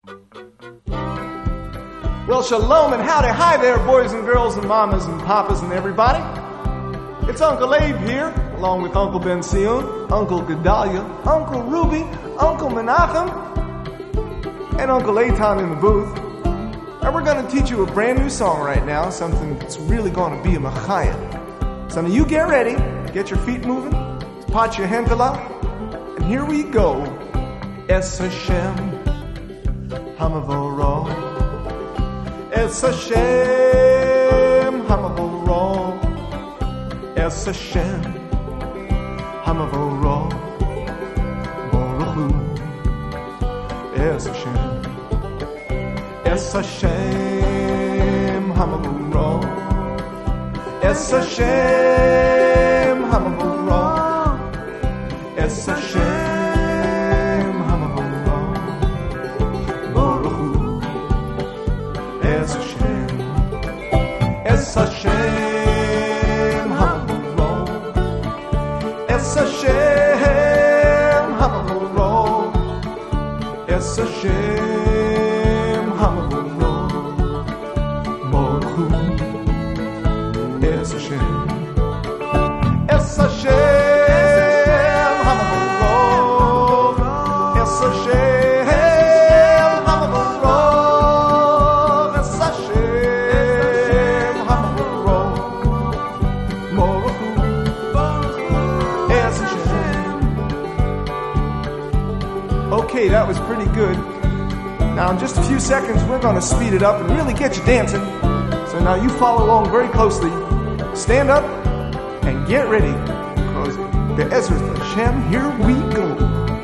Well, shalom and howdy. Hi there, boys and girls and mamas and papas and everybody. It's Uncle Abe here, along with Uncle Ben Sion, Uncle Gedalia, Uncle Ruby, Uncle Menachem, and Uncle Eitan in the booth. And we're going to teach you a brand new song right now, something that's really going to be a machaya. So now you get ready, get your feet moving, pot your hentala, and here we go. Es Hashem Hamavoro, Es Hashem Hamavoro, Es Hashem Hamavoro, Baruch Hu, Es Hashem, Es Hashem Hamavoro, Es Hashem Hamavoro, Es Hashem Hamavoro, Baruch Hu, Es Hashem, Es Hashem Hamavoro, Es Hashem Hamavoro, Es Hashem Hamavoro, Baruch Hu, Es Hashem, Es Hashem Hamavoro, Es Hashem Hamavoro, Es Hashem Hamavoro, Baruch Hu, Es Hashem. Okay, that was pretty good. Now in just a few seconds we're going to speed it up and really get you dancing. So now you follow along very closely. Stand up and get ready, because the Ezra Hashem, here we go.